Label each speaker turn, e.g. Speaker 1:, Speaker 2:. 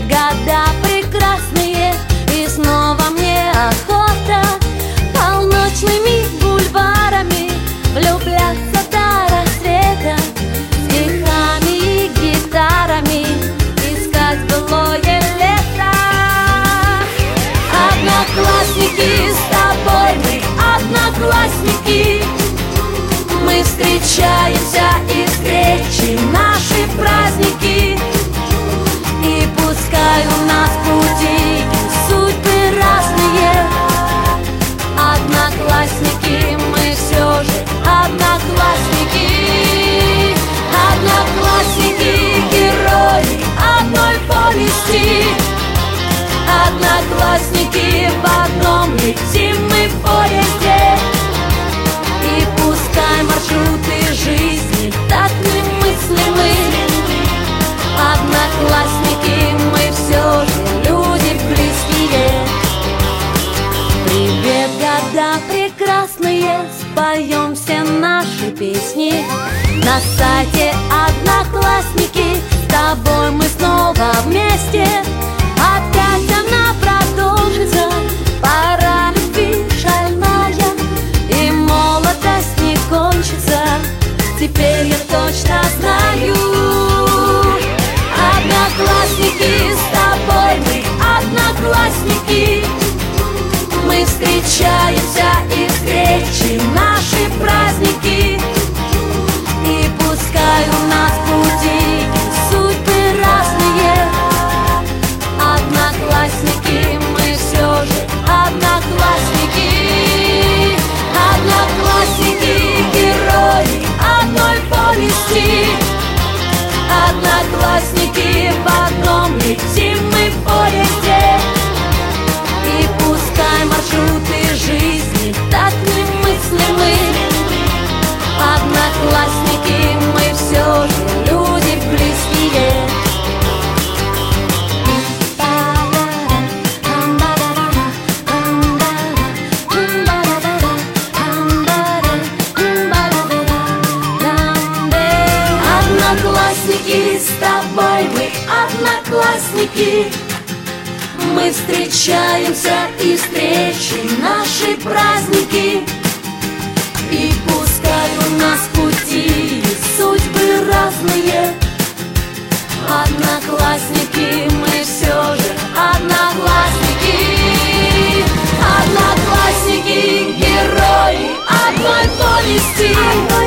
Speaker 1: года прекрасные, и снова мне охота полночными бульварами влюбляться до рассвета, стихами и гитарами искать былое лето. Одноклассники, с тобой мы одноклассники. Мы встречаемся, и встречи наши праздники. И пускай у нас пути судьбы разные, одноклассники, мы все же одноклассники. Одноклассники, герои одной повести. Одноклассники, в одном летим мы в поезде. И пускай маршруты жизни так немыслимы, одноклассники, мы все же люди близкие. Привет, года прекрасные, споем все наши песни на сайте Одноклассники. С тобой мы снова вместе, опять она продолжится. Пора любви шальная, и молодость не кончится. Теперь я точно знаю, одноклассники, с тобой мы одноклассники. Мы встречаемся, и встречи наши праздники. И пускай у нас пути судьбы разные, одноклассники, мы все же одноклассники. Одноклассники, герои одной повести. Одноклассники, в одном летим мы в поезде. И пускай маршруты жизни так немыслимы, одноклассники, мы все же люди близкие. Одноклассники, с тобой мы одноклассники. Мы встречаемся, и встречи наши праздники. И пускай у нас пути судьбы разные, одноклассники, мы все же одноклассники. Одноклассники, герои одной повести.